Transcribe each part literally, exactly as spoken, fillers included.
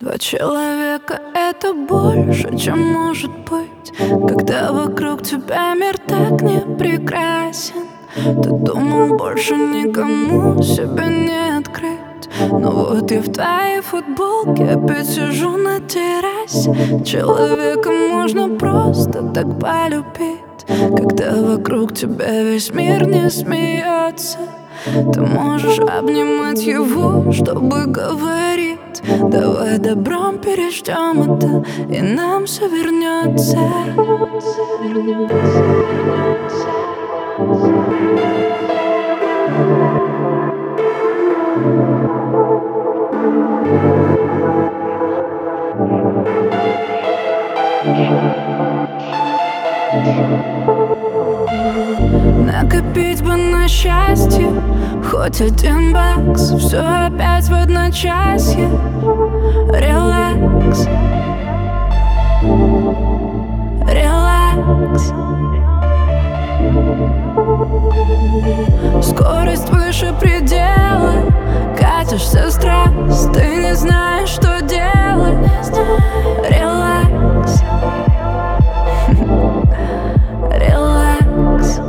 Два человека — это больше, чем может быть, когда вокруг тебя мир так не прекрасен. Ты думал, больше никому себя не открыть, но вот я в твоей футболке опять сижу на террасе. Человека можно просто так полюбить, когда вокруг тебя весь мир не смеется. Ты можешь обнимать его, чтобы говорить: давай добром переждем это, и нам все вернется. Накопить бы на счастье хоть один бакс, все опять в одночасье. Релакс, релакс. Скорость выше предела, катишься страсть, ты не знаешь, что делать. Релакс, релакс.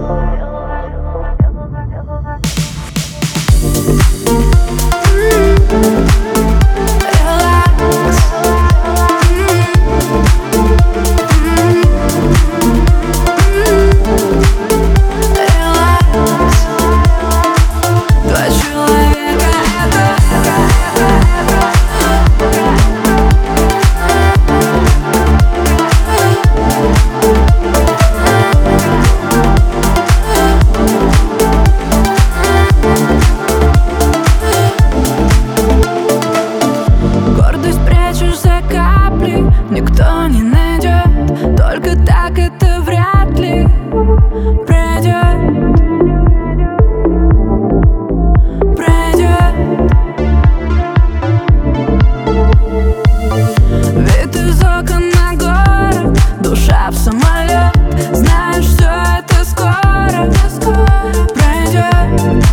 Никто не найдет, только так это вряд ли пройдет, пройдет. Вид из окон на город, душа в самолет. Знаешь, все это скоро, скоро пройдет.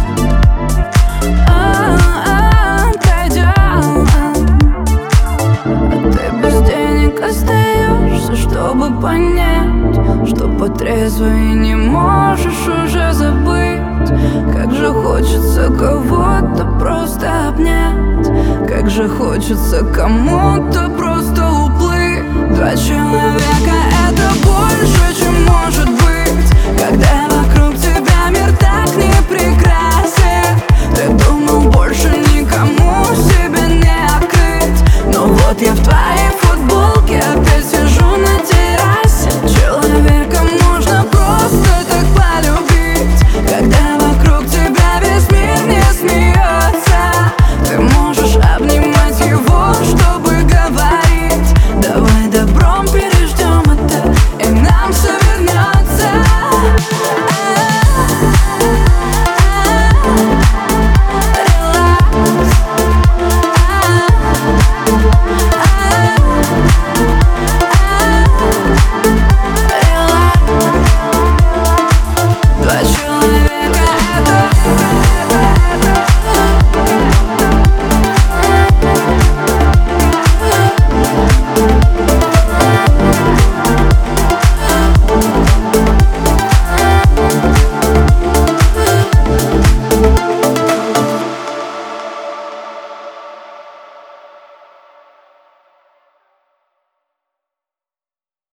Остаешься, чтобы понять, что по трезвой не можешь уже забыть. Как же хочется кого-то просто обнять, как же хочется кому-то просто уплыть. Два человека — это больше, чем может быть, когда вокруг тебя мир так не прекрасен. Ты думал, больше не